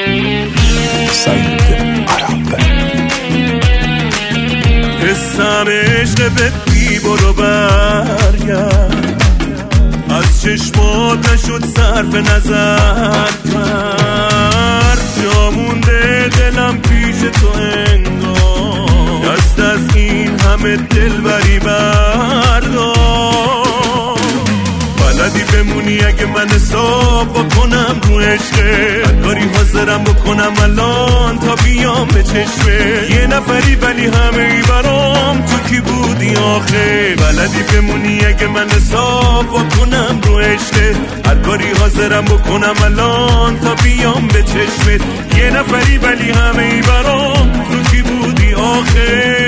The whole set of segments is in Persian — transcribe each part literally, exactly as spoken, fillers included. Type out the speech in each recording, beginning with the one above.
سعید عرب حسم عشق به بی برو برگرد، از چشمات نشد صرف نظر کرد، جا مونده دلم پیش تو انگار، دست از این همه دلبری بردار. بلدی بمونی اگه من حساب بکنم رو عشقه، هر کاری حاضرم بکنم الان تا بیام به چشمه. یه نفری ولی همه ای برام، تو کی بودی آخه؟ بلدی بمونی اگه من حساب بکنم رو عشقه، هر کاری حاضرم بکنم الان تا بیام به چشمه. یه نفری ولی همه ای برام، تو کی بودی آخه؟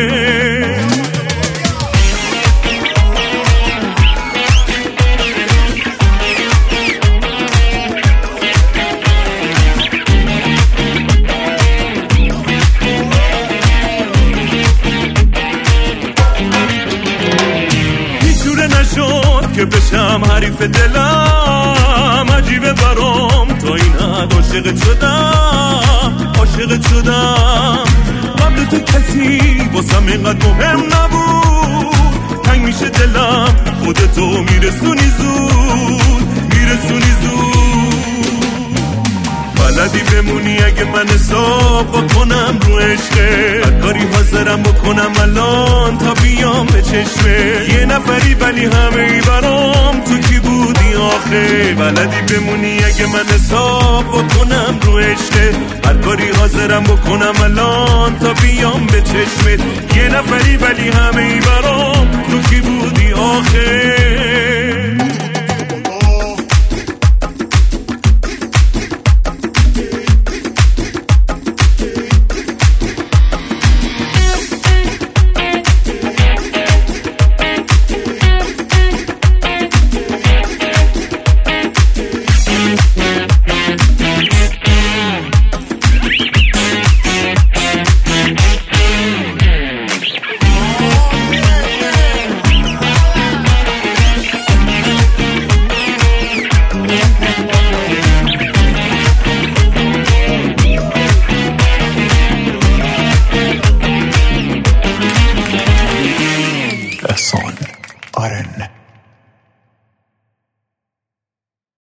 که بشم حریف دلم، عجیبه برام تا این حد عاشقت شدم، عاشقت شدم. قبل تو کسی واسم اینقدر مهم نبود، تنگ میشه دلم خودتو میرسونی زود، میرسونی زود. بلدی بمونی اگه من حساب بکنم رو عشقه، هر کاری حاضرم بکنم الان تا بیام به چشمه. یه نفری ولی همه ای برام، تو کی بودی آخه؟ بلدی بمونی اگه من حساب بکنم رو عشقه، هر کاری حاضرم بکنم الان تا بیام به چشمه. یه نفری ولی همه ای برام، تو کی بودی آخه؟